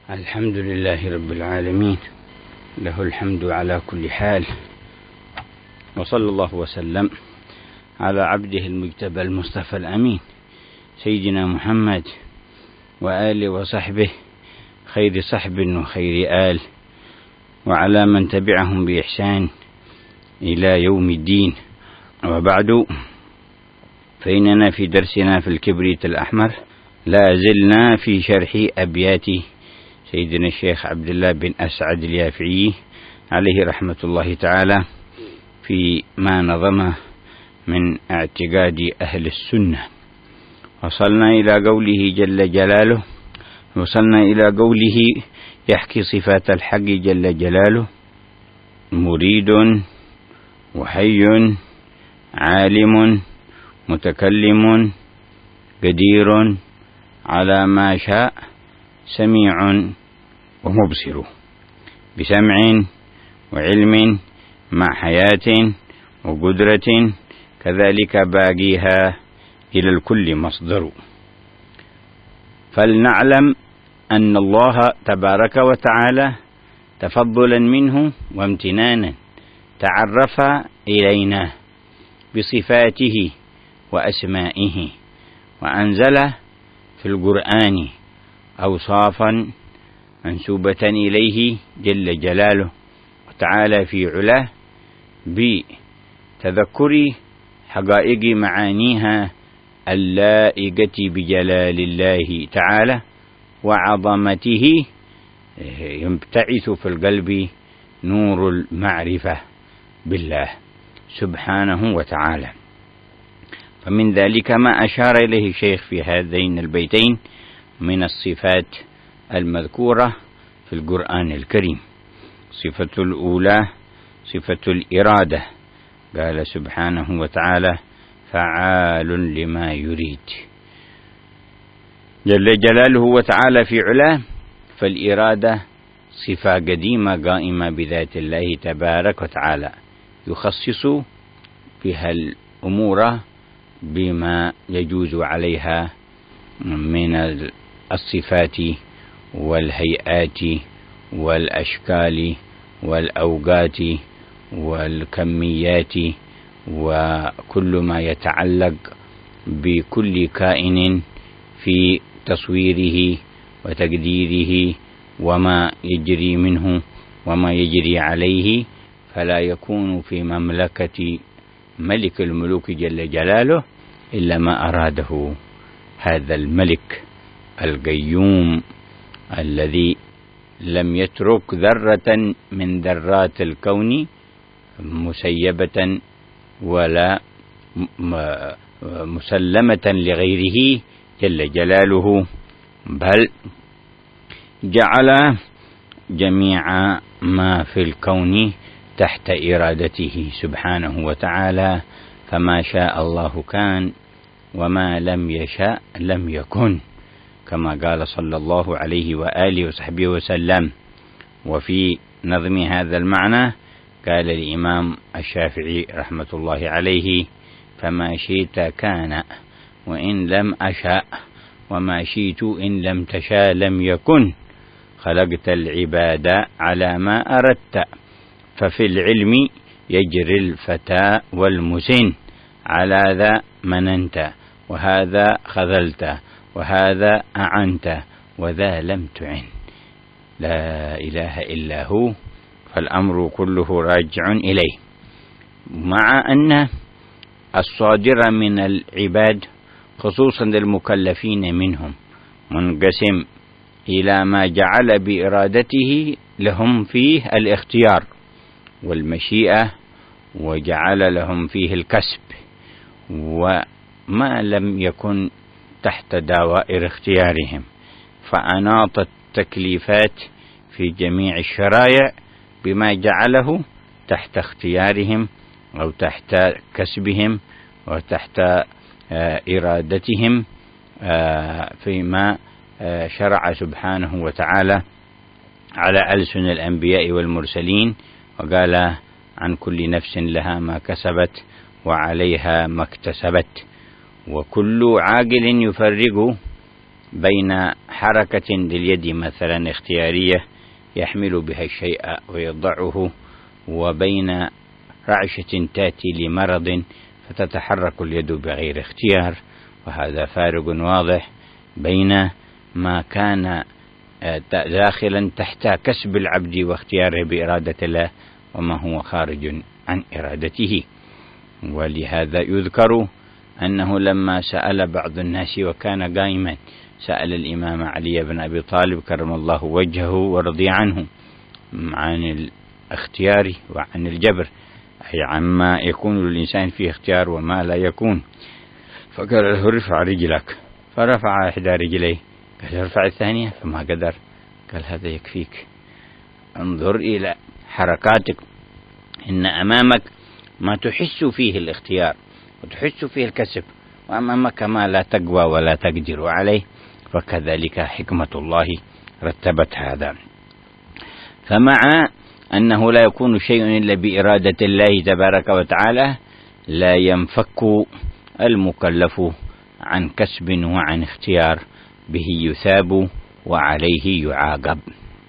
الحمد لله رب العالمين، له الحمد على كل حال، وصلى الله وسلم على عبده المجتبى المصطفى الأمين سيدنا محمد وآله وصحبه خير صحب وخير آل، وعلى من تبعهم بإحسان إلى يوم الدين. وبعد، فإننا في درسنا في الكبريت الأحمر لا زلنا في شرح أبيات سيدنا الشيخ عبد الله بن أسعد اليافعي عليه رحمة الله تعالى في ما نظمه من اعتقاد أهل السنة. وصلنا إلى قوله جل جلاله، يحكي صفات الحق جل جلاله: مريد وحي عالم متكلم قدير على ما شاء سميع ومبصر، بسمع وعلم مع حياة وقدرة، كذلك باقيها إلى الكل مصدر. فلنعلم أن الله تبارك وتعالى تفضلا منه وامتنانا تعرف إلينا بصفاته وأسمائه، وأنزل في القرآن أوصافا منسوبة إليه جل جلاله وتعالى في علاه بتذكر حقائق معانيها اللائقة بجلال الله تعالى وعظمته، ينبتعث في القلب نور المعرفة بالله سبحانه وتعالى. فمن ذلك ما أشار إليه الشيخ في هذين البيتين من الصفات المذكورة في القرآن الكريم. صفة الأولى صفة الإرادة، قال سبحانه وتعالى: فعال لما يريد، جل جلاله وتعالى في علاه. فالإرادة صفة قديمة قائمة بذات الله تبارك وتعالى، يخصص بها الأمور بما يجوز عليها من الصفات والهيئات والأشكال والأوقات والكميات، وكل ما يتعلق بكل كائن في تصويره وتقديره وما يجري منه وما يجري عليه، فلا يكون في مملكة ملك الملوك جل جلاله إلا ما أراده هذا الملك القيوم الذي لم يترك ذرة من ذرات الكون مسيبة ولا مسلمة لغيره جل جلاله، بل جعل جميع ما في الكون تحت إرادته سبحانه وتعالى. فما شاء الله كان وما لم يشاء لم يكن، كما قال صلى الله عليه وآله وصحبه وسلم. وفي نظم هذا المعنى قال الإمام الشافعي رحمة الله عليه: فما شئت كان وإن لم أشاء، وما شئت إن لم تشاء لم يكن، خلقت العباد على ما أردت، ففي العلم يجري الفتى والمسن، على ذا مننت وهذا خذلت وهذا أعنت وذا لم تعن. لا إله إلا هو، فالأمر كله راجع إليه. مع أن الصادر من العباد خصوصا المكلفين منهم منقسم إلى ما جعل بإرادته لهم فيه الاختيار والمشيئة، وجعل لهم فيه الكسب، وما لم يكن تحت دوائر اختيارهم، فأناط التكليفات في جميع الشرائع بما جعله تحت اختيارهم أو تحت كسبهم وتحت إرادتهم، فيما شرع سبحانه وتعالى على ألسن الأنبياء والمرسلين، وقال: عن كل نفس لها ما كسبت وعليها ما اكتسبت. وكل عاقل يفرق بين حركة لليد مثلا اختيارية يحمل بها الشيء ويضعه، وبين رعشة تأتي لمرض فتتحرك اليد بغير اختيار، وهذا فارق واضح بين ما كان داخلا تحت كسب العبد واختياره بإرادة الله وما هو خارج عن إرادته. ولهذا يذكر أنه لما سأل بعض الناس وكان قائما سأل الإمام علي بن أبي طالب كرم الله وجهه ورضي عنه عن الاختيار وعن الجبر، أي عما يكون للإنسان فيه اختيار وما لا يكون، فقال له ارفع رجلك، فرفع إحدى رجليه، قال ارفع الثانية فما قدر، قال هذا يكفيك، انظر إلى حركاتك، إن أمامك ما تحس فيه الاختيار وتحس فيه الكسب، وأمامك ما لا تقوى ولا تقدر عليه، فكذلك حكمة الله رتبت هذا. فمع أنه لا يكون شيء إلا بإرادة الله تبارك وتعالى، لا ينفك المكلف عن كسب وعن اختيار به يثاب وعليه يعاقب،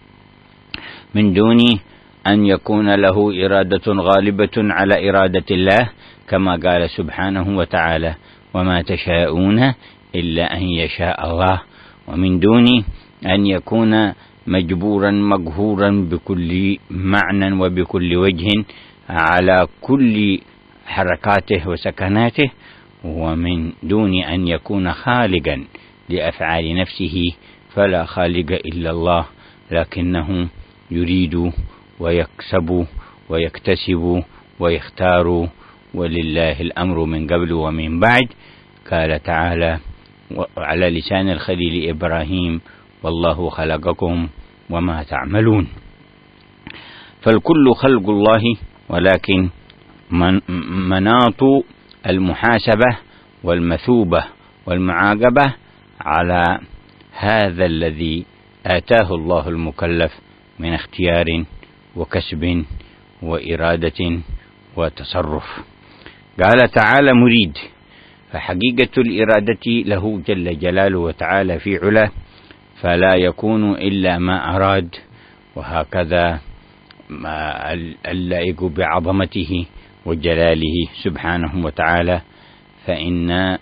من دون أن يكون له إرادة غالبة على إرادة الله، كما قال سبحانه وتعالى وما تشاءون إلا أن يشاء الله، ومن دون أن يكون مجبورا مقهورا بكل معنى وبكل وجه على كل حركاته وسكناته، ومن دون أن يكون خالقا لأفعال نفسه، فلا خالق إلا الله، لكنه يريد ويكسب ويكتسب ويختار، ولله الأمر من قبل ومن بعد. قال تعالى على لسان الخليل إبراهيم والله خلقكم وما تعملون، فالكل خلق الله، ولكن مناط المحاسبة والمثوبة والمعاقبة على هذا الذي آتاه الله المكلف من اختيار وكسب وإرادة وتصرف. قال تعالى مريد، فحقيقة الإرادة له جل جلاله وتعالى في علاه، فلا يكون إلا ما أراد، وهكذا اللائق بعظمته وجلاله سبحانه وتعالى. فإن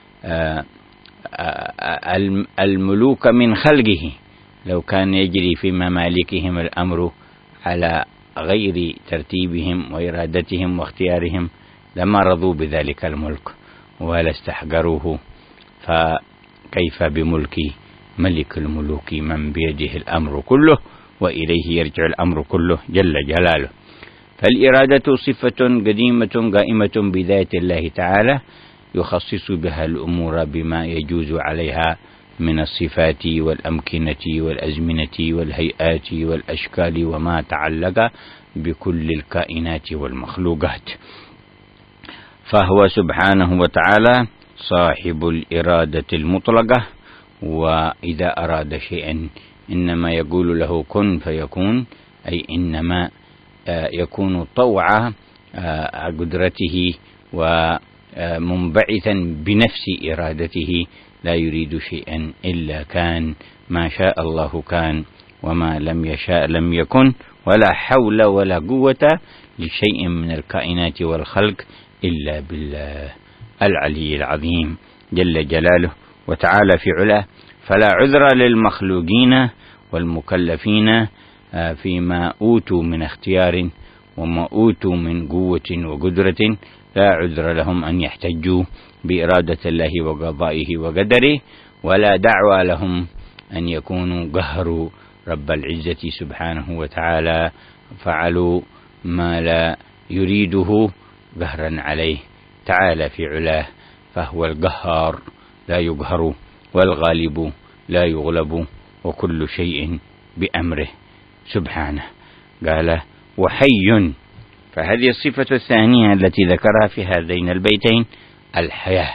الملوك من خلقه لو كان يجري في ممالكهم الأمر على غير ترتيبهم وإرادتهم واختيارهم لما رضوا بذلك الملك ولا استحقروه، فكيف بملك ملك الملوك من بيده الأمر كله وإليه يرجع الأمر كله جل جلاله. فالإرادة صفة قديمة قائمة بذات الله تعالى، يخصص بها الأمور بما يجوز عليها من الصفات والأمكنة والأزمنة والهيئات والأشكال وما تعلق بكل الكائنات والمخلوقات. فهو سبحانه وتعالى صاحب الإرادة المطلقة، وإذا أراد شيئا إنما يقول له كن فيكون، أي إنما يكون طوع قدرته ومنبعثا بنفس إرادته، لا يريد شيئا إلا كان، ما شاء الله كان وما لم يشاء لم يكن، ولا حول ولا قوة لشيء من الكائنات والخلق إلا بالله العلي العظيم جل جلاله وتعالى في علاه. فلا عذر للمخلوقين والمكلفين فيما أوتوا من اختيار وما أوتوا من قوة وقدرة، لا عذر لهم أن يحتجوا بإرادة الله وقضائه وقدره، ولا دعوى لهم أن يكونوا قهروا رب العزة سبحانه وتعالى، فعلوا ما لا يريده قهرا عليه تعالى في علاه، فهو القهار لا يقهر والغالب لا يغلب، وكل شيء بأمره سبحانه. قال وحي، فهذه الصفة الثانية التي ذكرها في هذين البيتين الحياة،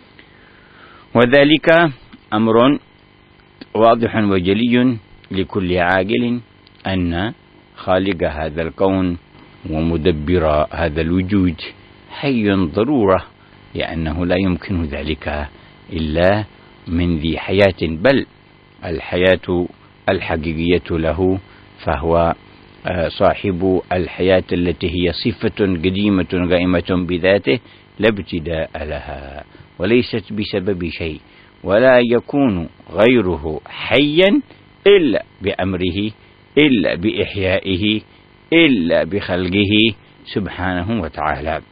وذلك أمر واضح وجلي لكل عاقل أن خالق هذا الكون ومدبر هذا الوجود حي ضرورة، لأنه لا يمكن ذلك إلا من ذي حياة، بل الحياة الحقيقية له، فهو صاحب الحياة التي هي صفة قديمة قائمة بذاته لا ابتداء لها، وليست بسبب شيء، ولا يكون غيره حيا إلا بأمره، إلا بإحيائه، إلا بخلقه سبحانه وتعالى.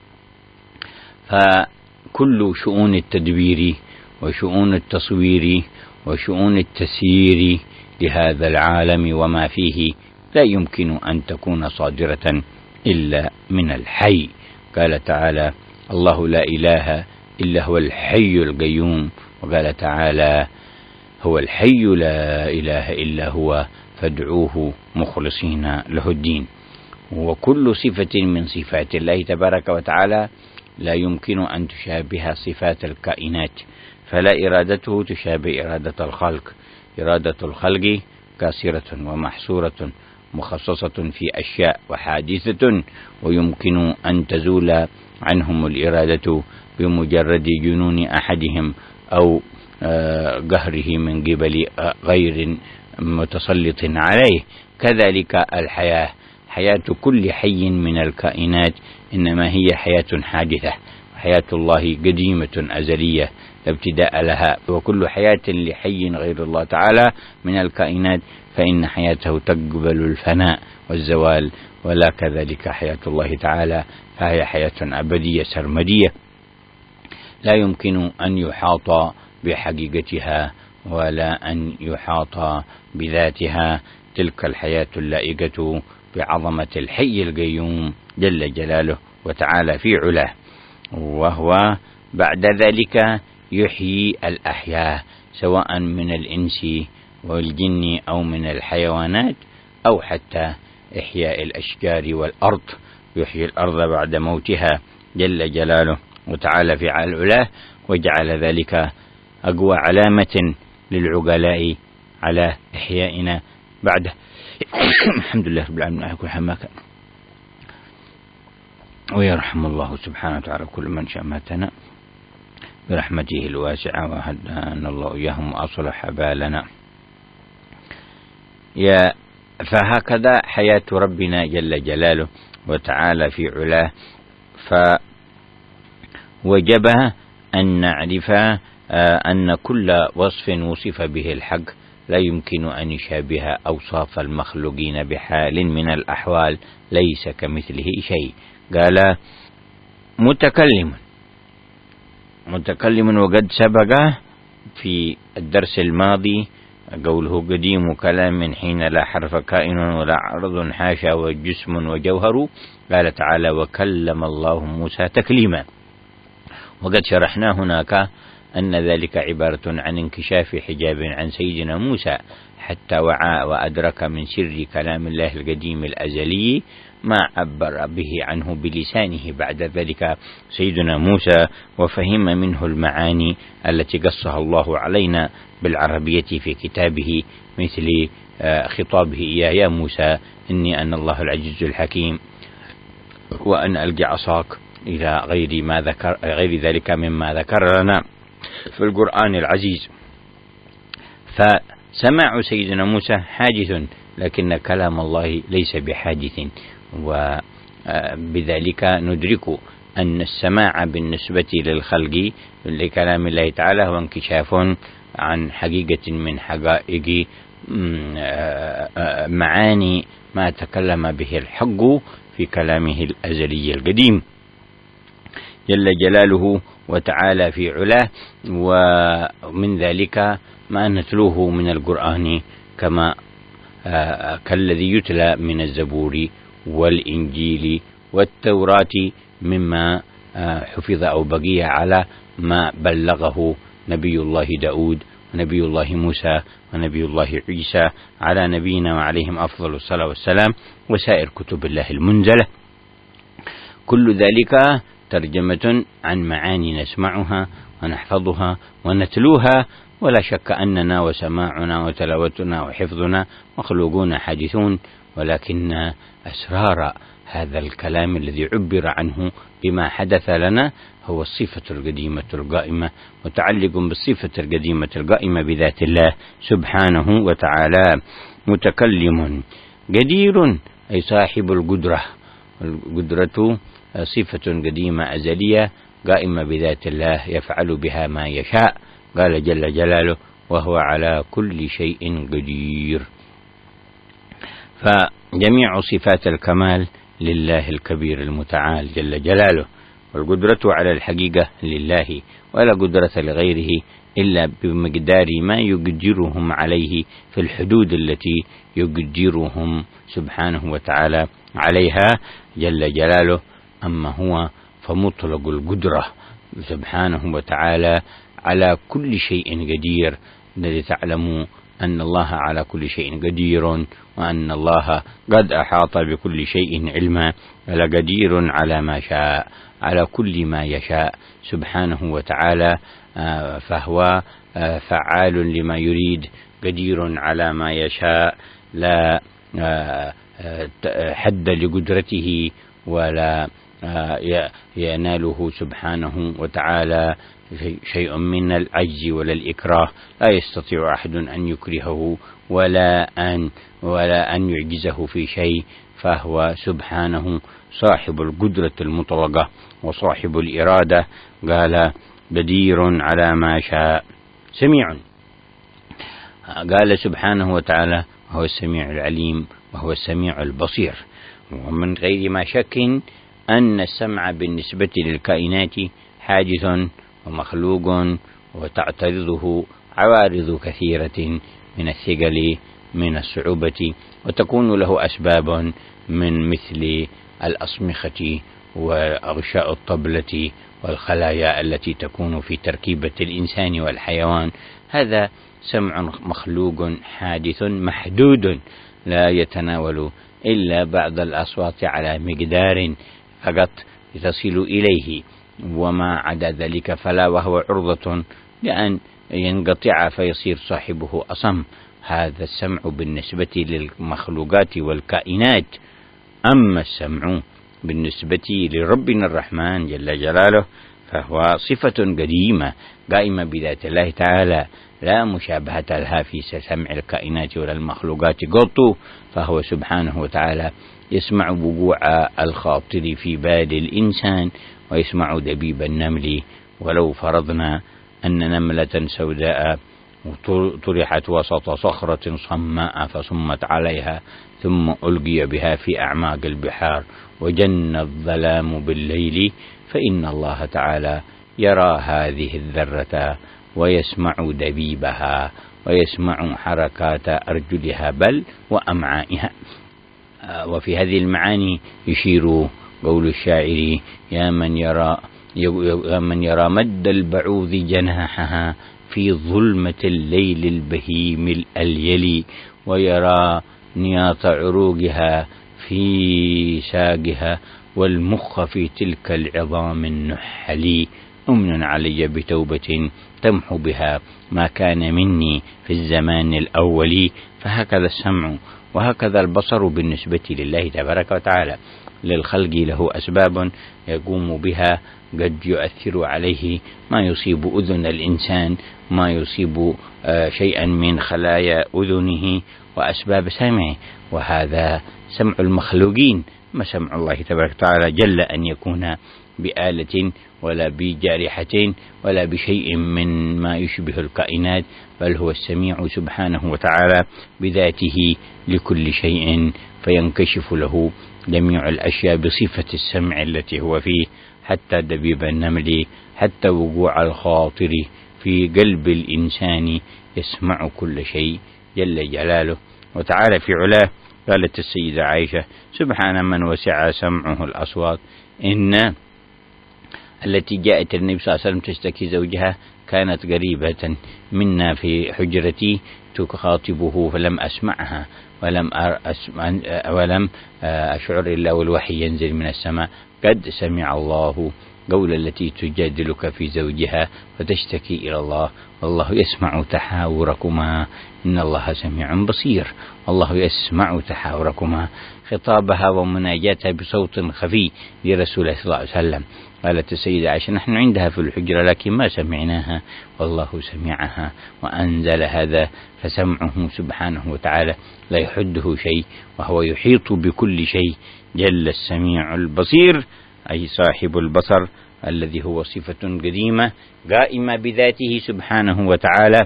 فكل شؤون التدبير وشؤون التصوير وشؤون التسيير لهذا العالم وما فيه لا يمكن أن تكون صادرة إلا من الحي. قال تعالى: الله لا إله إلا هو الحي القيوم. وقال تعالى: هو الحي لا إله إلا هو فادعوه مخلصين له الدين. وكل صفة من صفات الله تبارك وتعالى لا يمكن أن تشابه صفات الكائنات، فلا إرادته تشابه إرادة الخلق. إرادة الخلق كاسرة ومحصورة مخصصة في أشياء وحادثة، ويمكن أن تزول عنهم الإرادة بمجرد جنون أحدهم أو قهره من قبل غير متسلط عليه. كذلك الحياة، حياة كل حي من الكائنات إنما هي حياة حادثة، حياة الله قديمة أزلية لا ابتداء لها. وكل حياة لحي غير الله تعالى من الكائنات فإن حياته تقبل الفناء والزوال، ولا كذلك حياة الله تعالى، فهي حياة أبدية سرمدية لا يمكن أن يحاط بحقيقتها ولا أن يحاط بذاتها. تلك الحياة اللائقة بعظمة الحي القيوم جل جلاله وتعالى في علاه. وهو بعد ذلك يحيي الأحياء سواء من الإنس والجن أو من الحيوانات، أو حتى إحياء الأشجار والأرض، يحيي الأرض بعد موتها جل جلاله وتعالى في علاه. وجعل ذلك أقوى علامة للعقلاء على إحيائنا بعد الحمد لله رب العالمين على كل حال ما كان. ويرحم الله سبحانه وتعالى كل من شاء ماتنا برحمته الواسعة، وهدانا الله إياهم وأصلح بالنا. فهكذا حياة ربنا جل جلاله وتعالى في علاه. فوجب أن نعرف أن كل وصف وصف به الحق لا يمكن أن يشابه أوصاف المخلوقين بحال من الأحوال، ليس كمثله شيء. قال: متكلم وقد سبق في الدرس الماضي قوله: قديم كلام حين لا حرف كائن ولا عرض حاشا وجسم وجوهر. قال تعالى: وكلم الله موسى تكليما. وقد شرحنا هناك أن ذلك عبارة عن انكشاف حجاب عن سيدنا موسى حتى وعى وأدرك من سر كلام الله القديم الأزلي ما عبر به عنه بلسانه بعد ذلك سيدنا موسى، وفهم منه المعاني التي قصها الله علينا بالعربية في كتابه، مثل خطابه إياه: يا موسى إني أنا الله العزيز الحكيم، وأن ألقي عصاك، إلى غير ذلك مما ذكر لنا في القرآن العزيز. فسماع سيدنا موسى حادث، لكن كلام الله ليس بحادث، وبذلك ندرك أن السماع بالنسبة للخلق لكلام الله تعالى هو انكشاف عن حقيقة من حقائق معاني ما تكلم به الحق في كلامه الأزلي القديم جل جلاله وتعالى في علاه. ومن ذلك ما نتلوه من القرآن كالذي يتلى من الزبور والإنجيل والتوراة، مما حفظ أو بقي على ما بلغه نبي الله داود ونبي الله موسى ونبي الله عيسى على نبينا وعليهم أفضل الصلاة والسلام، وسائر كتب الله المنزلة. كل ذلك ترجمة عن معاني نسمعها ونحفظها ونتلوها، ولا شك أننا وسماعنا وتلاوتنا وحفظنا مخلوقون حادثون، ولكن أسرار هذا الكلام الذي عبر عنه بما حدث لنا هو الصفة القديمة القائمة، متعلق بالصفة القديمة القائمة بذات الله سبحانه وتعالى. متكلم قدير أي صاحب القدرة، القدرة صفة قديمة أزلية قائمة بذات الله يفعل بها ما يشاء. قال جل جلاله: وهو على كل شيء قدير. فجميع صفات الكمال لله الكبير المتعال جل جلاله، والقدرة على الحقيقة لله، ولا قدرة لغيره إلا بمقدار ما يقدرهم عليه في الحدود التي يقدرهم سبحانه وتعالى عليها جل جلاله. أما هو فمطلق القدرة سبحانه وتعالى على كل شيء قدير، لتعلموا أن الله على كل شيء قدير، وأن الله قد أحاط بكل شيء علما، لقدير على ما شاء، على كل ما يشاء سبحانه وتعالى. فهو فعال لما يريد، قدير على ما يشاء، لا حد لقدرته ولا يناله سبحانه وتعالى شيء من العجز ولا الإكراه. لا يستطيع أحد أن يكرهه ولا أن يعجزه في شيء، فهو سبحانه صاحب القدرة المطلقة وصاحب الإرادة. قال: قدير على ما شاء سميع. قال سبحانه وتعالى: وهو السميع العليم وهو السميع البصير. ومن غير ما شك أن السمع بالنسبة للكائنات حادث ومخلوق، وتعترضه عوارض كثيرة من الثقل، من الصعوبة، وتكون له أسباب من مثل الأصمخة وأغشاء الطبلة والخلايا التي تكون في تركيبة الإنسان والحيوان. هذا سمع مخلوق حادث محدود لا يتناول إلا بعض الأصوات على مقدار فقط تصل إليه، وما عدا ذلك فلا، وهو عرضة لأن ينقطع فيصير صاحبه أصم. هذا السمع بالنسبة للمخلوقات والكائنات. أما السمع بالنسبة لربنا الرحمن جل جلاله فهو صفة قديمة قائمة بذات الله تعالى، لا مشابهة لها في سمع الكائنات ولا المخلوقات قط. فهو سبحانه وتعالى يسمع وقوع الخاطر في بال الإنسان، ويسمع دبيب النمل. ولو فرضنا أن نملة سوداء طرحت وسط صخرة صماء فصمت عليها، ثم ألقي بها في أعماق البحار وجن الظلام بالليل، فإن الله تعالى يرى هذه الذرة ويسمع دبيبها ويسمع حركات أرجلها بل وأمعائها. وفي هذه المعاني يشير قول الشاعر: يا من يرى مد البعوض جناحها في ظلمة الليل البهيم الأليل، ويرى نياط عروقها في ساقها، والمخ في تلك العظام النحل. أمن علي بتوبة تمحو بها ما كان مني في الزمان الأول. فهكذا السمع وهكذا البصر بالنسبة لله تبارك وتعالى. للخلق له أسباب يقوم بها، قد يؤثر عليه ما يصيب أذن الإنسان، ما يصيب شيئا من خلايا أذنه وأسباب سمعه، وهذا سمع المخلوقين. ما سمع الله تبارك وتعالى جل أن يكون بآلة ولا بجارحة ولا بشيء من ما يشبه الكائنات، بل هو السميع سبحانه وتعالى بذاته لكل شيء، فينكشف له جميع الأشياء بصفة السمع التي هو فيه، حتى دبيب النمل، حتى وقوع الخاطر في قلب الإنسان، يسمع كل شيء جل جلاله وتعالى في علاه. قالت السيدة عائشة: سبحان من وسع سمعه الأصوات. إن التي جاءت النبي صلى الله عليه وسلم تشتكي زوجها كانت قريبة منا في حجرتي تخاطبه، فلم أسمعها ولم أشعر إلا والوحي ينزل من السماء: قد سمع الله قول التي تجادلك في زوجها فتشتكي إلى الله، والله يسمع تحاوركما إن الله سميع بصير، والله يسمع تحاوركما. خطابها ومناجاتها بصوت خفي لرسول الله صلى الله عليه وسلم. قالت السيدة عائشة: نحن عندها في الحجرة لكن ما سمعناها، والله سمعها وأنزل هذا، فسمعه سبحانه وتعالى لا يحده شيء، وهو يحيط بكل شيء، جل السميع البصير، أي صاحب البصر الذي هو صفة قديمة قائمة بذاته سبحانه وتعالى،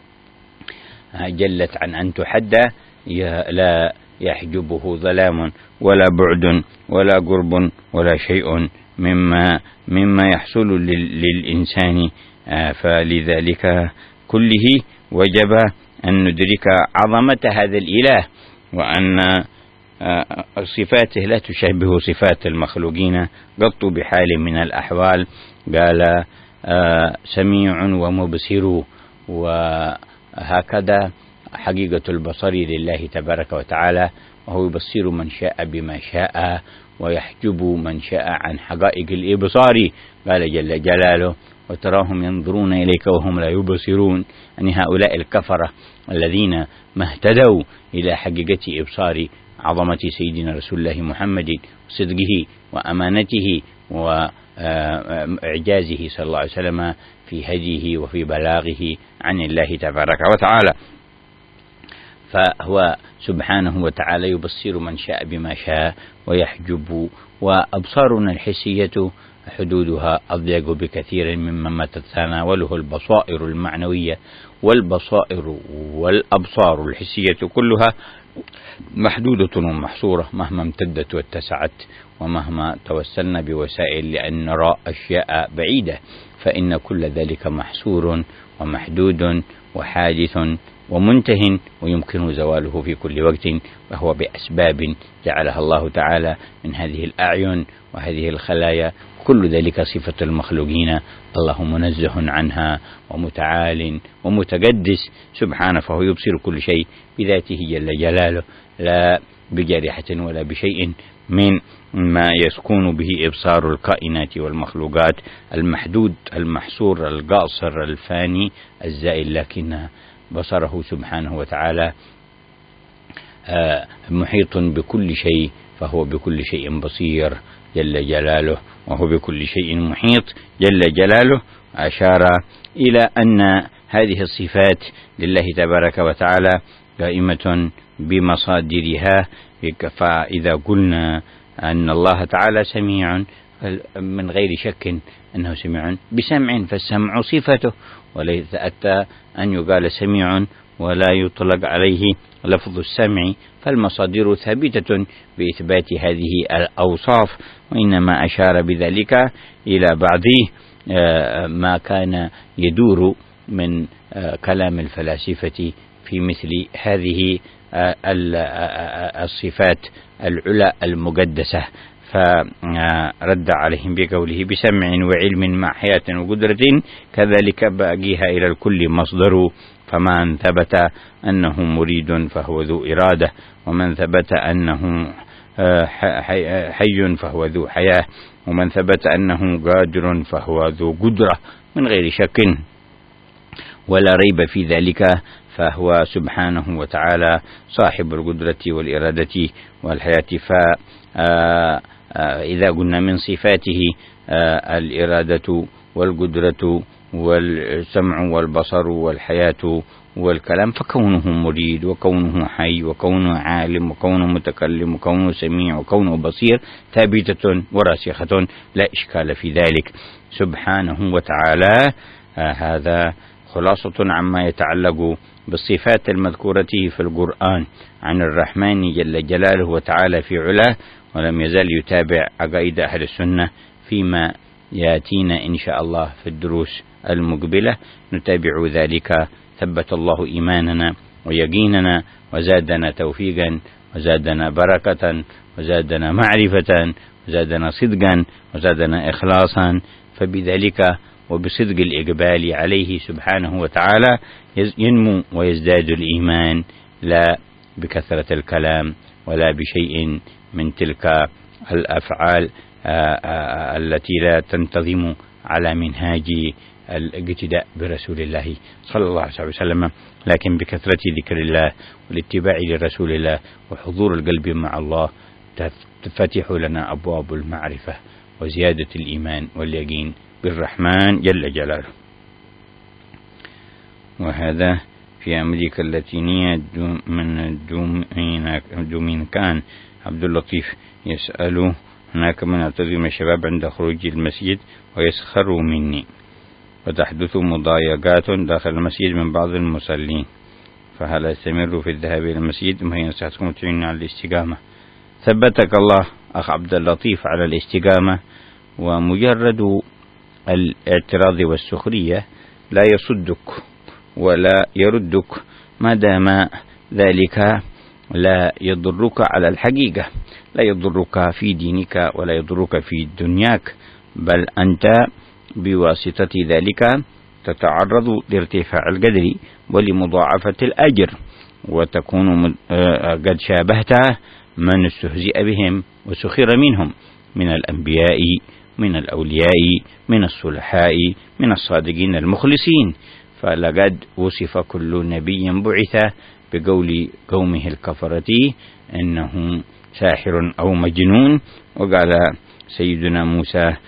جلت عن أن تحدى، لا يحجبه ظلام ولا بعد ولا قرب ولا شيء مما يحصل للإنسان. فلذلك كله وجب أن ندرك عظمة هذا الإله، وأن صفاته لا تشبه صفات المخلوقين قط بحال من الأحوال. قال: سميع ومبصر. وهكذا حقيقة البصر لله تبارك وتعالى، وهو يبصر من شاء بما شاء ويحجب من شاء عن حقائق الإبصار. قال جل جلاله: وتراهم ينظرون إليك وهم لا يبصرون. أن هؤلاء الكفرة الذين ما اهتدوا إلى حقيقة إبصار عظمة سيدنا رسول الله محمد وصدقه وأمانته وإعجازه صلى الله عليه وسلم في هديه وفي بلاغه عن الله تبارك وتعالى. فهو سبحانه وتعالى يبصر من شاء بما شاء ويحجب. وأبصارنا الحسية حدودها أضيق بكثير مما تتناوله البصائر المعنوية، والبصائر والأبصار الحسية كلها محدودة ومحصورة مهما امتدت واتسعت، ومهما توسلنا بوسائل لأن نرى أشياء بعيدة، فإن كل ذلك محصور ومحدود وحادث ومنته، ويمكن زواله في كل وقت، وهو بأسباب جعلها الله تعالى من هذه الأعين وهذه الخلايا. كل ذلك صفة المخلوقين، الله منزه عنها ومتعال ومتقدس سبحانه، فهو يبصر كل شيء بذاته جل جلاله، لا بجارحة ولا بشيء من ما يسكن به إبصار الكائنات والمخلوقات، المحدود المحصور القاصر الفاني الزائل، لكن بصره سبحانه وتعالى محيط بكل شيء، فهو بكل شيء بصير جل جلاله، وهو بكل شيء محيط جل جلاله. أشار إلى أن هذه الصفات لله تبارك وتعالى قائمة بمصادرها. فإذا قلنا أن الله تعالى سميع، من غير شك أنه سميع بسمع، فالسمع صفته، وليس أتى أن يقال سميع ولا يطلق عليه لفظ السمع، فالمصادر ثابتة بإثبات هذه الأوصاف، وإنما أشار بذلك إلى بعض ما كان يدور من كلام الفلاسفة في مثل هذه الصفات العلى المقدسة، فرد عليهم بقوله: بسمع وعلم مع حياة وقدرة، كذلك باقيها إلى الكل مصدر، فمن ثبت أنه مريد فهو ذو إرادة، ومن ثبت أنه حي فهو ذو حياة، ومن ثبت أنه قادر فهو ذو قدرة، من غير شك ولا ريب في ذلك، فهو سبحانه وتعالى صاحب القدرة والإرادة والحياة. فإذا قلنا من صفاته الإرادة والقدرة والسمع والبصر والحياة والكلام، فكونه مريد وكونه حي وكونه عالم وكونه متكلم وكونه سميع وكونه بصير ثابتة وراسخة، لا إشكال في ذلك سبحانه وتعالى. هذا خلاصة عما يتعلق بالصفات المذكورة في القرآن عن الرحمن جل جلاله وتعالى في علاه، ولم يزال يتابع عقائد أهل السنة فيما يأتينا إن شاء الله في الدروس المقبلة، نتابع ذلك. ثبت الله إيماننا ويقيننا، وزادنا توفيقا، وزادنا بركة، وزادنا معرفة، وزادنا صدقا، وزادنا إخلاصا، فبذلك وبصدق الإقبال عليه سبحانه وتعالى ينمو ويزداد الإيمان، لا بكثرة الكلام ولا بشيء من تلك الأفعال التي لا تنتظم على منهاج الاقتداء برسول الله صلى الله عليه وسلم، لكن بكثرة ذكر الله والاتباع لرسول الله وحضور القلب مع الله تفتح لنا أبواب المعرفة وزيادة الإيمان واليقين بالرحمن جل جلاله. وهذا في أمريكا اللاتينية من دومينيكان عبد اللطيف يسأل: هناك من يعتذر من الشباب عند خروج المسجد ويسخروا مني، وتحدث مضايقات داخل المسجد من بعض المصلين، فهل أستمر في الذهاب إلى المسجد؟ ما هي نصيحتكم تعينون على الاستقامة؟ ثبتك الله أخ عبد اللطيف على الاستقامة، ومجرد الاعتراض والسخرية لا يصدك ولا يردك ما دام ذلك لا يضرك على الحقيقة، لا يضرك في دينك ولا يضرك في دنياك، بل أنت بواسطة ذلك تتعرض لارتفاع القدر ولمضاعفة الأجر، وتكون قد شابهت من استهزئ بهم وسخر منهم من الأنبياء، من الأولياء، من الصلحاء، من الصادقين المخلصين. فلقد وصف كل نبي بعث بقول قومه الكفرة إنه ساحر أو مجنون، وقال سيدنا موسى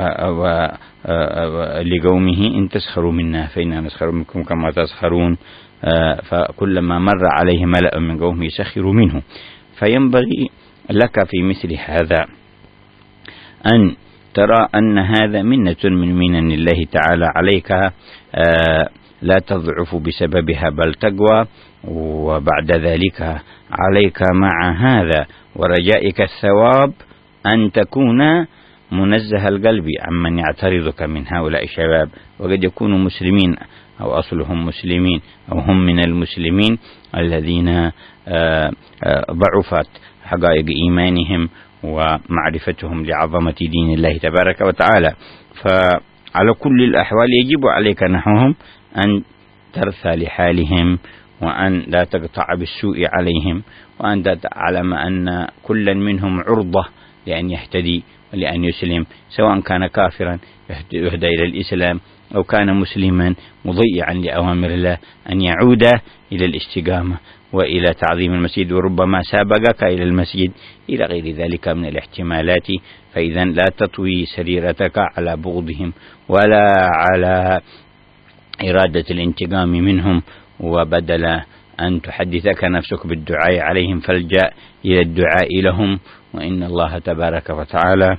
لقومه: إن تسخروا منا فإنا نسخر منكم كما تسخرون. فكلما مر عليه ملأ من قومه يسخر منه. فينبغي لك في مثل هذا أن ترى أن هذا منة من منن الله تعالى عليك، لا تضعف بسببها بل تقوى. وبعد ذلك عليك مع هذا ورجائك الثواب أن تكون منزه القلب عمن يعترضك من هؤلاء الشباب، وقد يكونوا مسلمين أو أصلهم مسلمين أو هم من المسلمين الذين ضعفت حقائق إيمانهم ومعرفتهم لعظمة دين الله تبارك وتعالى. فعلى كل الأحوال يجب عليك نحوهم أن ترثى لحالهم، وأن لا تقطع بالسوء عليهم، وأن تعلم أن كلا منهم عرضة لأن يهتدي ولأن يسلم، سواء كان كافرا يهدى إلى الإسلام أو كان مسلما مضيعا لأوامر الله أن يعود إلى الاستقامة وإلى تعظيم المسجد، وربما سابقك إلى المسجد إلى غير ذلك من الاحتمالات. فإذا لا تطوي سريرتك على بغضهم ولا على إرادة الانتقام منهم، وبدل أن تحدثك نفسك بالدعاء عليهم فالجأ إلى الدعاء لهم. وإن الله تبارك وتعالى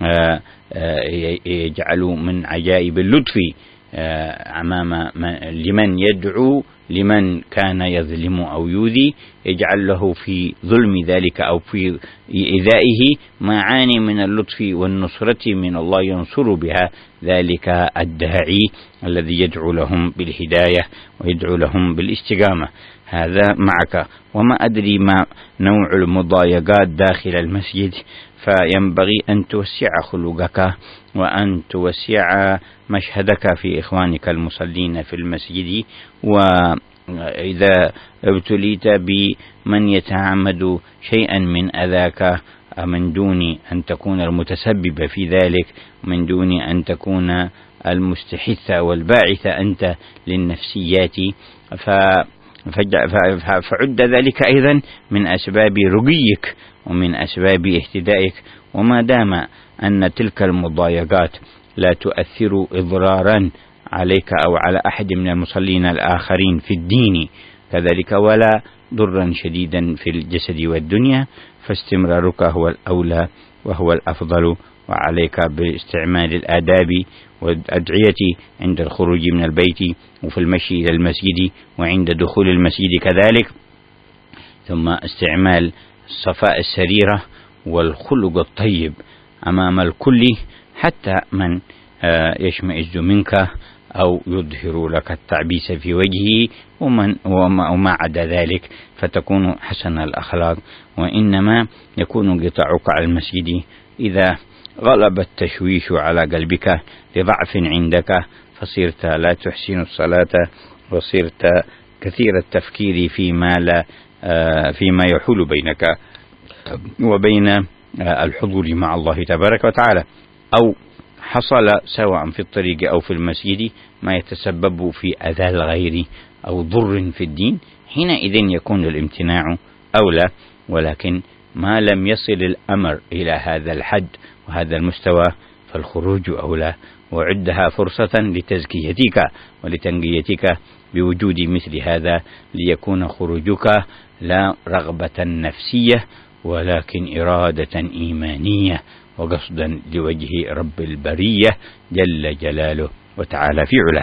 يجعل من عجائب اللطف أمام لمن يدعو لمن كان يظلم أو يؤذي، يجعل له في ظلم ذلك أو في إيذائه معاني من اللطف والنصرة من الله ينصر بها ذلك الداعي الذي يدعو لهم بالهداية ويدعو لهم بالاستقامة. هذا معك. وما أدري ما نوع المضايقات داخل المسجد، فينبغي أن توسع خلقك وأن توسع مشهدك في إخوانك المصلين في المسجد. وإذا ابتليت بمن يتعمد شيئا من أذاك من دون أن تكون المتسبب في ذلك، من دون أن تكون المستحث والباعث أنت للنفسيات، فعد ذلك أيضا من أسباب رقيك ومن أسباب اهتدائك. وما دام أن تلك المضايقات لا تؤثر إضرارا عليك أو على أحد من المصلين الآخرين في الدين كذلك ولا ضرا شديدا في الجسد والدنيا، فاستمرارك هو الأولى وهو الأفضل. وعليك باستعمال الآداب والأدعية عند الخروج من البيت وفي المشي إلى المسجد وعند دخول المسجد كذلك، ثم استعمال صفاء السريرة والخلق الطيب أمام الكل حتى من يشمئز منك أو يظهر لك التعبيس في وجهه وما عدا ذلك، فتكون حسن الأخلاق. وإنما يكون انقطاعك على المسجد إذا غلب التشويش على قلبك لضعف عندك، فصرت لا تحسن الصلاة وصرت كثير التفكير فيما يحول بينك وبين الحضور مع الله تبارك وتعالى، أو حصل سواء في الطريق أو في المسجد ما يتسبب في أذى الغير أو ضر في الدين، حينئذ يكون الامتناع أولى. ولكن ما لم يصل الأمر إلى هذا الحد وهذا المستوى فالخروج أولى، وعدها فرصة لتزكيتك ولتنقيتك بوجود مثل هذا، ليكون خروجك لا رغبة نفسية ولكن إرادة إيمانية وقصدا لوجه رب البرية جل جلاله وتعالى في علاه.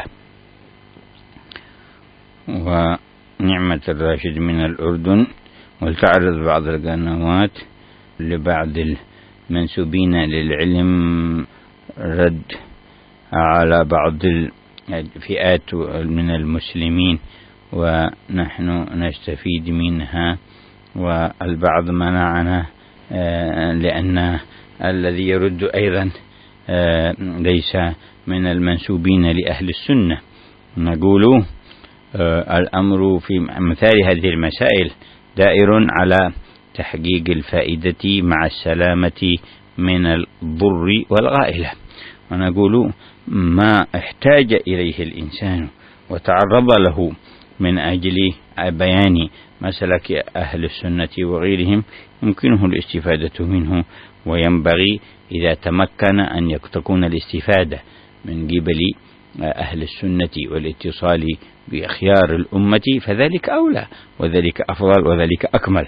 ونعمة الراشد من الأردن، ولتعرض بعض القنوات لبعض المنسوبين للعلم رد على بعض الفئات من المسلمين، ونحن نستفيد منها، والبعض منعنا لأن الذي يرد أيضا ليس من المنسوبين لأهل السنة. نقول الأمر في مثال هذه المسائل دائر على تحقيق الفائدة مع السلامة من الضر والغائلة، ونقول ما احتاج إليه الإنسان وتعرض له من أجل بيان مسلك أهل السنة وغيرهم يمكنه الاستفادة منه، وينبغي إذا تمكن أن تكون الاستفادة من قبل أهل السنة والاتصال بأخيار الأمة فذلك أولى وذلك أفضل وذلك أكمل.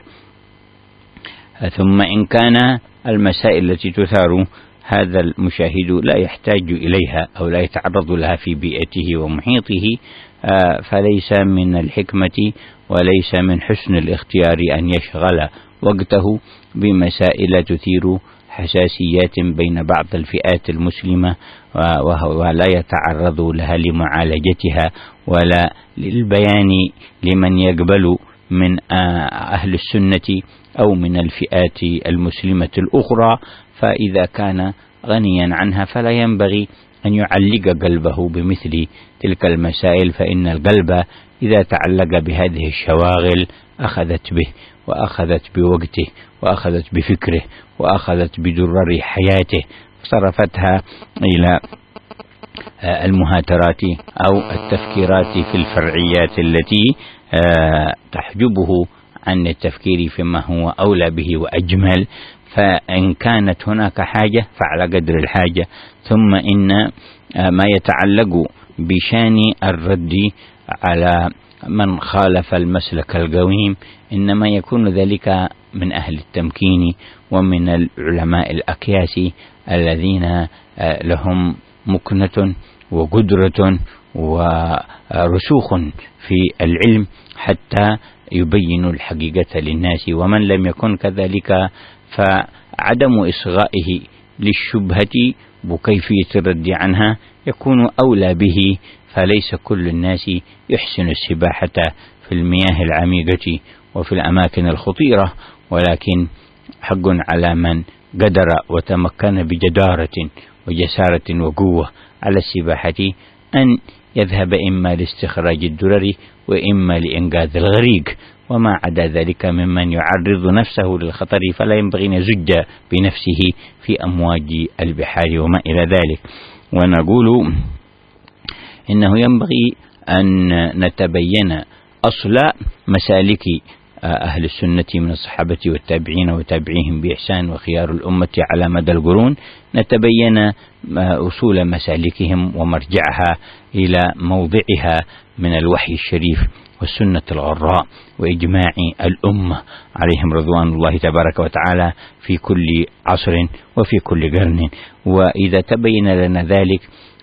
ثم إن كان المسائل التي تثار هذا المشاهد لا يحتاج إليها أو لا يتعرض لها في بيئته ومحيطه، فليس من الحكمة وليس من حسن الاختيار أن يشغل وقته بمسائل تثير حساسيات بين بعض الفئات المسلمة ولا يتعرض لها لمعالجتها ولا للبيان لمن يقبل من أهل السنة أو من الفئات المسلمة الأخرى. فإذا كان غنيا عنها فلا ينبغي أن يعلق قلبه بمثل تلك المسائل، فإن القلب إذا تعلق بهذه الشواغل أخذت به وأخذت بوقته وأخذت بفكره وأخذت بدرر حياته، صرفتها إلى المهاترات أو التفكيرات في الفرعيات التي تحجبه عن التفكير فيما هو أولى به وأجمل. فإن كانت هناك حاجة فعلى قدر الحاجة، ثم إن ما يتعلق بشان الرد على من خالف المسلك القويم إنما يكون ذلك من أهل التمكين ومن العلماء الأكياس الذين لهم مكنة وقدرة ورسوخ في العلم حتى يبينوا الحقيقة للناس. ومن لم يكن كذلك فعدم إصغائه للشبهة وكيفية الرد عنها يكون أولى به. فليس كل الناس يحسن السباحة في المياه العميقة وفي الأماكن الخطيرة، ولكن حق على من قدر وتمكن بجدارة وجسارة وقوة على السباحة أن يذهب إما لاستخراج الدرر وإما لإنقاذ الغريق، وما عدا ذلك ممن يعرض نفسه للخطر فلا ينبغي أن يزج بنفسه في أمواج البحار وما إلى ذلك. ونقول إنه ينبغي أن نتبين أصل مسالك أهل السنة من الصحابة والتابعين وتابعيهم بإحسان وخيار الأمة على مدى القرون، نتبين أصول مسالكهم ومرجعها إلى موضعها من الوحي الشريف والسنة الغراء وإجماع الأمة عليهم رضوان الله تبارك وتعالى في كل عصر وفي كل قرن. وإذا تبين لنا ذلك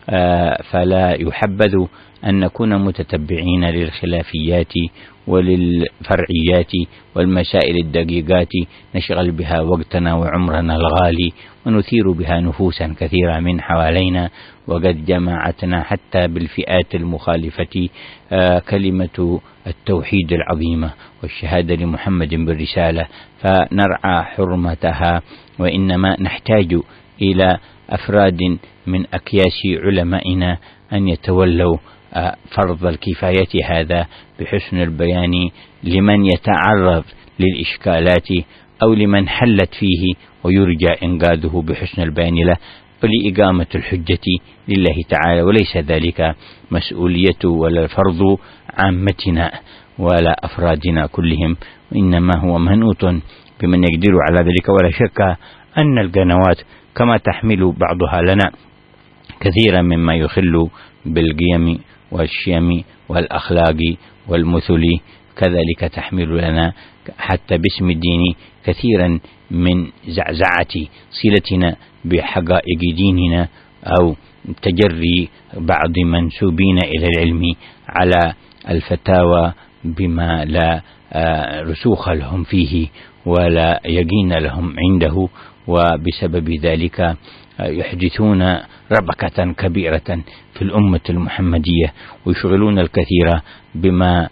فلا يحبذ أن نكون متتبعين للخلافيات وللفرعيات والمسائل الدقيقات نشغل بها وقتنا وعمرنا الغالي ونثير بها نفوسا كثيرة من حوالينا، وقد جمعتنا حتى بالفئات المخالفة كلمة التوحيد العظيمة والشهادة لمحمد بالرسالة، فنرعى حرمتها. وإنما نحتاج إلى أفراد من أكياس علمائنا أن يتولوا فرض الكفاية هذا بحسن البيان لمن يتعرض للإشكالات أو لمن حلت فيه ويرجى إنقاذه بحسن البيان له، ولإقامة الحجة لله تعالى، وليس ذلك مسؤولية ولا فرض عامتنا ولا أفرادنا كلهم، وإنما هو منوط بمن يقدر على ذلك. ولا شك أن القنوات كما تحمل بعضها لنا كثيرا مما يخل بالقيم والشيم والأخلاق والمثل، كذلك تحمل لنا حتى باسم الدين كثيرا من زعزعة صلتنا بحقائق ديننا، أو تجري بعض منسوبين إلى العلم على الفتاوى بما لا رسوخ لهم فيه ولا يقين لهم عنده، وبسبب ذلك يحدثون ربكة كبيرة في الأمة المحمدية، ويشغلون الكثير بما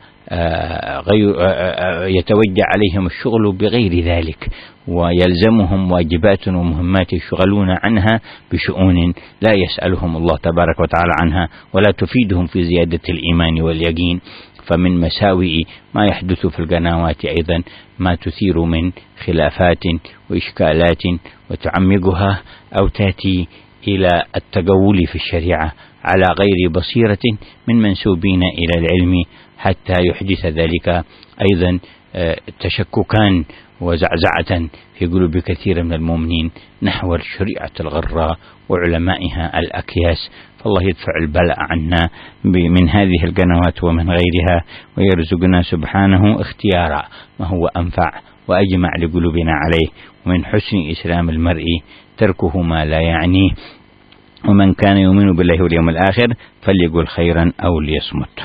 يتوجه عليهم الشغل بغير ذلك، ويلزمهم واجبات ومهمات يشغلون عنها بشؤون لا يسألهم الله تبارك وتعالى عنها، ولا تفيدهم في زيادة الإيمان واليقين. فمن مساوئ ما يحدث في القنوات أيضا ما تثير من خلافات وإشكالات وتعمقها، أو تأتي إلى التجول في الشريعة على غير بصيرة من منسوبين إلى العلم، حتى يحدث ذلك أيضا تشككان وزعزعة في قلوب كثير من المؤمنين نحو الشريعة الغراء وعلمائها الأكياس. فالله يدفع البلاء عنا من هذه القنوات ومن غيرها، ويرزقنا سبحانه اختيار ما هو أنفع وأجمع لقلوبنا عليه. ومن حسن إسلام المرء تركه ما لا يعنيه، ومن كان يؤمن بالله واليوم الآخر فليقل خيرا أو ليصمت.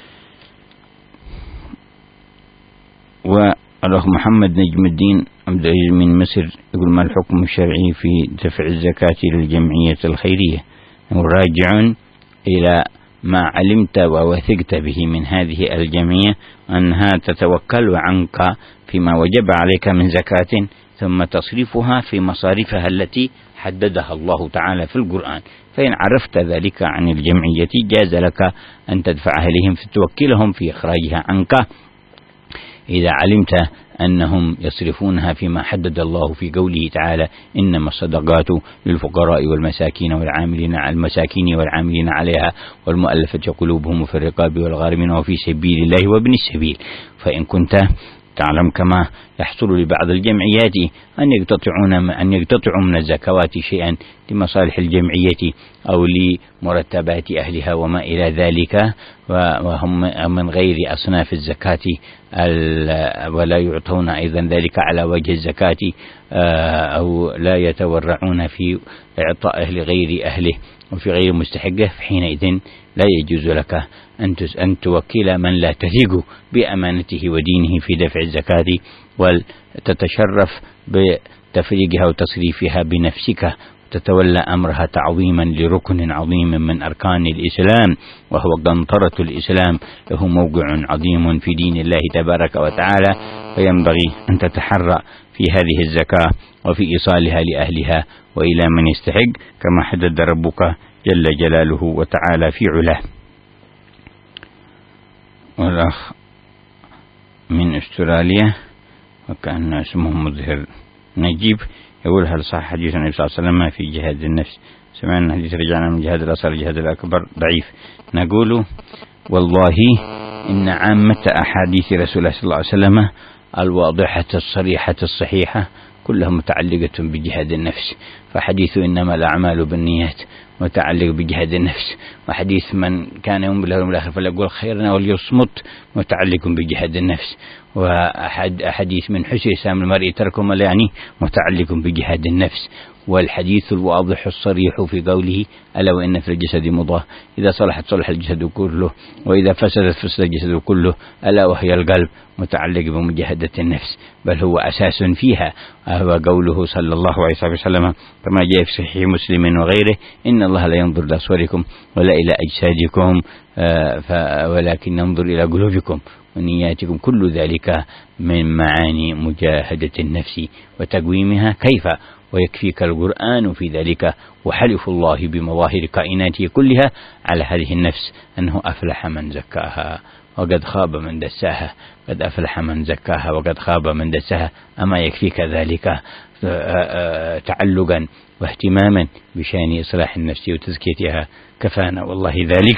والأخ محمد نجم الدين عبد العزيز من مصر يقول: ما الحكم الشرعي في دفع الزكاة للجمعية الخيرية؟ راجع إلى ما علمت ووثقت به من هذه الجمعية أنها تتوكل عنك فيما وجب عليك من زكاة، ثم تصرفها في مصارفها التي حددها الله تعالى في القرآن. فإن عرفت ذلك عن الجمعية جاز لك أن تدفعها إليهم فتوكلهم في إخراجها عنك، إذا علمت أنهم يصرفونها فيما حدد الله في قوله تعالى: إنما الصدقات للفقراء والمساكين والعاملين عليها والمؤلفة قلوبهم في الرقاب والغارمين وفي سبيل الله وابن السبيل. فإن كنت تعلم كما يحصل لبعض الجمعيات أن يقتطعوا من الزكوات شيئا لمصالح الجمعية أو لمرتبات أهلها وما إلى ذلك، وهم من غير أصناف الزكاة، ولا يعطون أيضا ذلك على وجه الزكاة، أو لا يتورعون في إعطائه لغير أهله وفي غير مستحقه، فحينئذ لا يجوز لك أن توكل من لا تثق بأمانته ودينه في دفع الزكاة، وتتشرف بتفريقها وتصريفها بنفسك، تتولى أمرها تعظيما لركن عظيم من أركان الإسلام، وهو قنطرة الإسلام، له موقع عظيم في دين الله تبارك وتعالى. فينبغي أن تتحرى في هذه الزكاة وفي إيصالها لأهلها وإلى من يستحق كما حدد ربك جل جلاله وتعالى في علاه. والأخ من أستراليا وكأن اسمه مظهر نجيب يقول: هل صح حديث النبي صلى الله عليه وسلم في جهاد النفس؟ سمعنا حديث رجعنا من جهاد الأصغر الجهاد الأكبر ضعيف. نقول: والله إن عامة أحاديث رسول الله صلى الله عليه وسلم الواضحة الصريحة الصحيحة كلها متعلقة بجهاد النفس. فحديث إنما الأعمال بالنيات متعلق بجهاد النفس، وحديث من كان يؤمن بالله واليوم الآخر فليقل خيرا أو ليصمت متعلق بجهاد النفس، وحديث من حسن إسلام المرء تركه ما لا يعنيه متعلق بجهاد النفس. والحديث الواضح الصريح في قوله: ألا وإن في الجسد مضغة إذا صلحت صلح الجسد كله وإذا فسدت فسد الجسد كله ألا وهي القلب، متعلق بمجاهدة النفس، بل هو أساس فيها. وقوله صلى الله عليه وسلم كما جاء في صحيح مسلم وغيره: إن الله لا ينظر إلى صوركم ولا إلى أجسادكم ولكن ينظر إلى قلوبكم ونياتكم. كل ذلك من معاني مجاهدة النفس وتقويمها. كيف ويكفيك القرآن في ذلك، وحلف الله بمظاهر كائناته كلها على هذه النفس أنه أفلح من زكاها وقد خاب من دساها، قد أفلح من زكاها وقد خاب من دساها. أما يكفيك ذلك تعلقا واهتماما بشأن إصلاح النفس وتزكيتها؟ كفانا والله ذلك.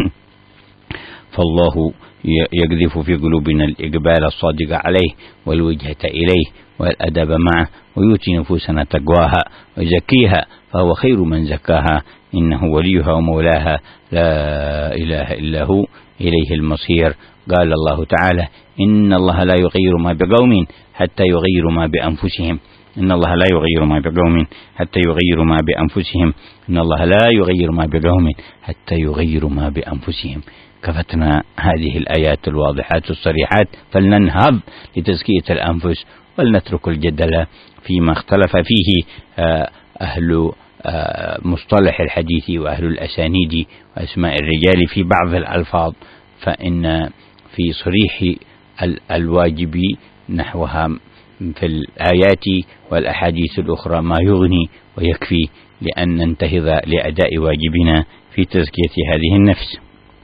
فالله يقذف في قلوبنا الإقبال الصادق عليه والوجهة إليه والأدب معه، ويؤتي نفوسنا تقواها ويزكيها، فهو خير من زكاها، إنه وليها ومولاها، لا إله إلا هو، إليه المصير. قال الله تعالى: إن الله لا يغير ما بقوم حتى يغيروا ما بأنفسهم. إن الله لا يغير ما بقوم حتى يغيروا ما بأنفسهم. إن الله لا يغير ما بقوم حتى يغيروا ما بأنفسهم. كفتنا هذه الآيات الواضحات الصريحات، فلننهض لتزكية الأنفس، ولنترك الجدل فيما اختلف فيه أهل مصطلح الحديث وأهل الأسانيد وأسماء الرجال في بعض الألفاظ، فإن في صريح الواجب نحوها في الآيات والأحاديث الأخرى ما يغني ويكفي لأن ننتهض لأداء واجبنا في تزكية هذه النفس.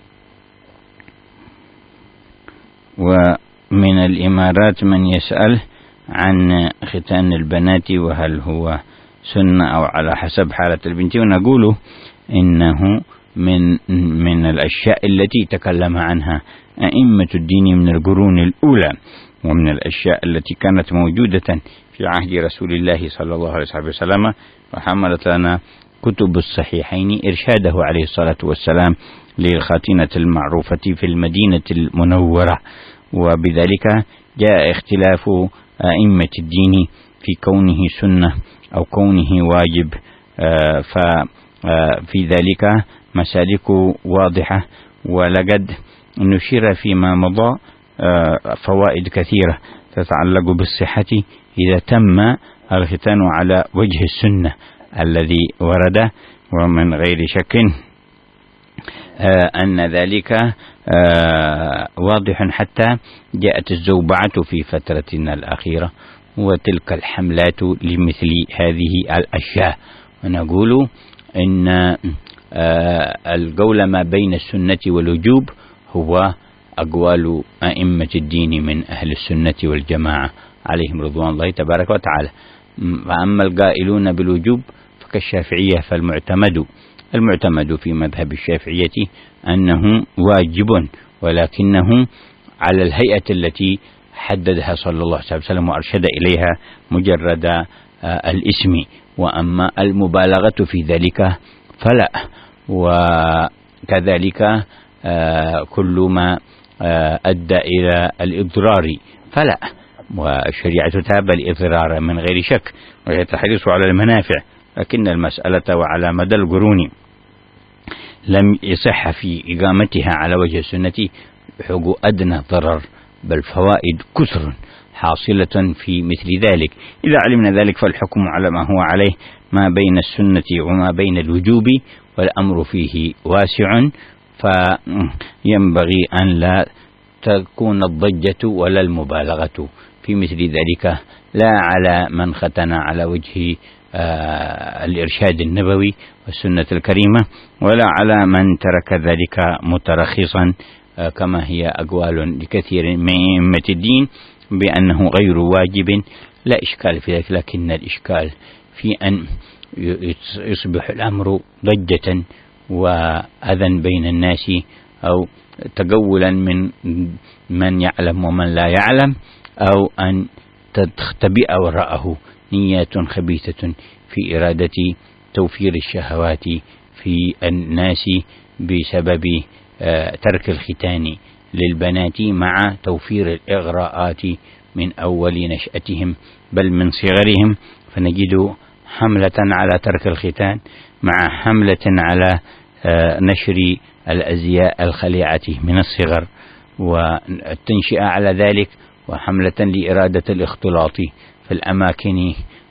ومن الإمارات من يسأل عن ختان البنات، وهل هو سنة أو على حسب حالة البنت، ونقول إنه من الأشياء التي تكلم عنها أئمة الدين من القرون الأولى، ومن الأشياء التي كانت موجودة في عهد رسول الله صلى الله عليه وسلم، وحملت لنا كتب الصحيحين إرشاده عليه الصلاة والسلام للخاتنة المعروفة في المدينة المنورة. وبذلك جاء اختلاف أئمة الدين في كونه سنة أو كونه واجب، ففي ذلك مسالك واضحة، ولقد نشير فيما مضى فوائد كثيرة تتعلق بالصحة إذا تم الختان على وجه السنة الذي ورد، ومن غير شك أن ذلك واضح، حتى جاءت الزوبعة في فترتنا الأخيرة وتلك الحملات لمثل هذه الأشياء. ونقول إن القول ما بين السنة والوجوب هو أقوال أئمة الدين من أهل السنة والجماعة عليهم رضوان الله تبارك وتعالى. فأما القائلون بالوجوب فكالشافعية، فالمعتمد في مذهب الشافعية أنه واجب، ولكنه على الهيئة التي حددها صلى الله عليه وسلم وأرشد إليها مجرد الاسم، وأما المبالغة في ذلك فلا. وكذلك كل ما أدى إلى الإضرار فلا، والشريعة تاب الإضرار من غير شك وهي تحرص على المنافع، لكن المسألة وعلى مدى القرون لم يصح في إقامتها على وجه السنة حقوق أدنى ضرر، بل فوائد كثر حاصلة في مثل ذلك. إذا علمنا ذلك فالحكم على ما هو عليه ما بين السنة وما بين الوجوب، والأمر فيه واسع، فينبغي أن لا تكون الضجة ولا المبالغة في مثل ذلك، لا على من ختن على وجه الإرشاد النبوي والسنة الكريمة، ولا على من ترك ذلك مترخصا كما هي أقوال لكثير من أئمة الدين بأنه غير واجب. لا إشكال في ذلك، لكن الإشكال في أن يصبح الأمر ضجة وأذى بين الناس، أو تقولا من يعلم ومن لا يعلم، أو أن تختبئ وراءه نيات خبيثة في إرادة توفير الشهوات في الناس بسبب ترك الختان للبنات، مع توفير الإغراءات من أول نشأتهم بل من صغرهم. فنجد حملة على ترك الختان مع حملة على نشر الأزياء الخليعة من الصغر والتنشئة على ذلك، وحملة لإرادة الاختلاط في الأماكن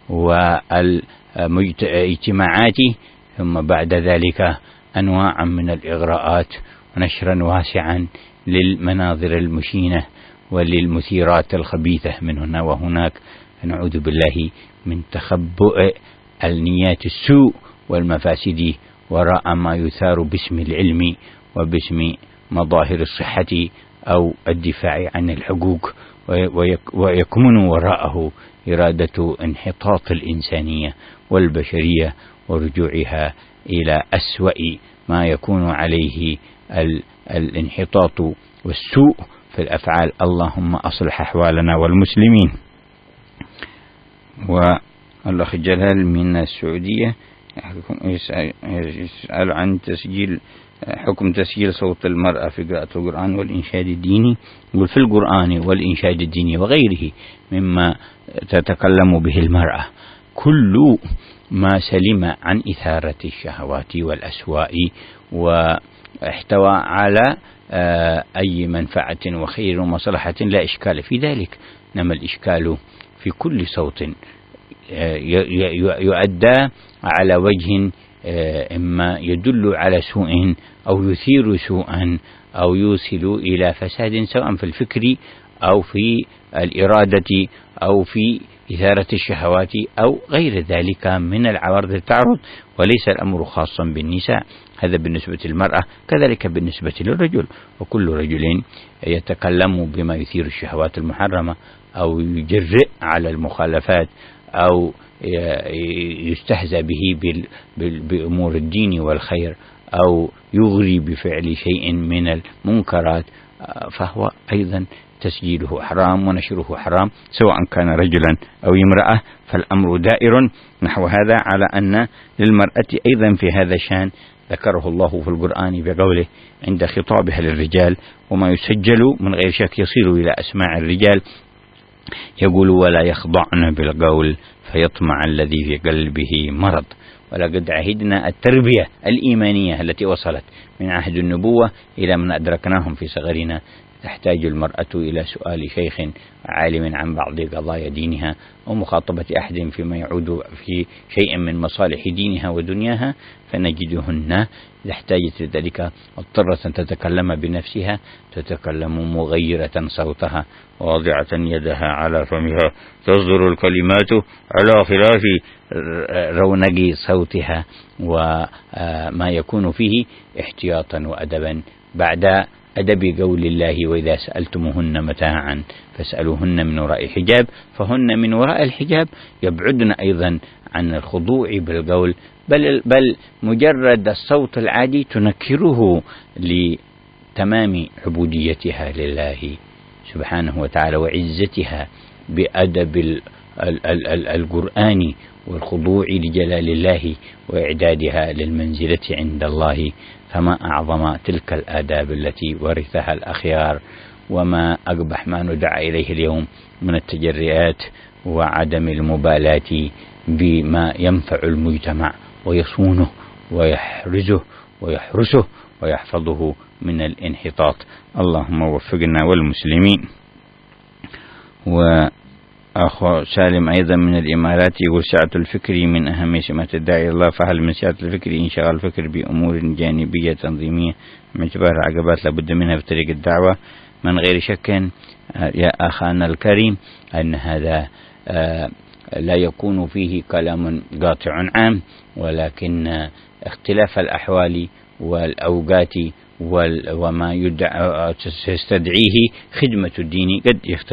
والاجتماعات، ثم بعد ذلك أنواع من الإغراءات ونشرا واسعا للمناظر المشينة وللمثيرات الخبيثة من هنا وهناك. فنعوذ بالله من تخبؤ النيات السوء والمفاسد وراء ما يثار باسم العلم وباسم مظاهر الصحة أو الدفاع عن الحقوق، ويكمن وراءه إرادة انحطاط الإنسانية والبشرية ورجوعها إلى أسوأ ما يكون عليه الانحطاط والسوء في الأفعال. اللهم أصلح أحوالنا والمسلمين. والأخ جلال من السعودية يسأل عن حكم تسجيل صوت المرأة في قراءة القرآن والإنشاد الديني. يقول: في القرآن والإنشاد الديني وغيره مما تتكلم به المرأة كل ما سلم عن إثارة الشهوات والأسواء واحتوى على أي منفعة وخير ومصلحة لا إشكال في ذلك، إنما الإشكال في كل صوت يؤدى على وجه إما يدل على سوء أو يثير سوءا أو يوصل إلى فساد، سواء في الفكر أو في الإرادة أو في إثارة الشهوات أو غير ذلك من العوارض التعرض. وليس الأمر خاصا بالنساء، هذا بالنسبة للمرأة، كذلك بالنسبة للرجل. وكل رجل يتكلم بما يثير الشهوات المحرمة أو يجرئ على المخالفات أو يستهزأ به بأمور الدين والخير أو يغري بفعل شيء من المنكرات، فهو أيضا تسجيله حرام ونشره حرام، سواء كان رجلا أو امرأة. فالأمر دائر نحو هذا، على أن للمرأة أيضا في هذا الشأن ذكره الله في القرآن بقوله عند خطابها للرجال: وما يسجل من غير شك يصير إلى أسماع الرجال، يقول: ولا يخضعن بالقول فيطمع الذي في قلبه مرض. ولقد عهدنا التربية الإيمانية التي وصلت من عهد النبوة إلى من أدركناهم في صغرنا. تحتاج المرأة إلى سؤال شيخ عالم عن بعض قضايا دينها ومخاطبة أحد فيما يعود في شيء من مصالح دينها ودنياها، فنجدهن إذا احتاجت لذلك اضطرت أن تتكلم بنفسها، تتكلم مغيرة صوتها واضعة يدها على فمها، تصدر الكلمات على خلاف رونق صوتها وما يكون فيه احتياطا وأدبا بعد أدب قول الله: وإذا سألتموهن متاعا فاسألوهن من وراء حجاب. فهن من وراء الحجاب يبعدن أيضا عن الخضوع بالقول، بل مجرد الصوت العادي تنكره لتمام عبوديتها لله سبحانه وتعالى وعزتها بأدب القرآن والخضوع لجلال الله وإعدادها للمنزلة عند الله. فما أعظم تلك الآداب التي ورثها الأخيار، وما أقبح ما ندعى إليه اليوم من التجرئات وعدم المبالاة بما ينفع المجتمع ويصونه ويحرزه ويحفظه من الانحطاط. اللهم وفقنا والمسلمين. وأخو سالم أيضا من الإمارات يقول: سعة الفكر من أهم سمات الداعي الله، فهل من سعة الفكر انشغال الفكر بأمور جانبية تنظيمية من اعتبار عقبات لابد منها في طريق الدعوة؟ من غير شك يا أخانا الكريم أن هذا لا يكون فيه كلام قاطع عام، ولكن اختلاف الأحوال والأوقات وما يستدعيه خدمة الدين قد يختلف.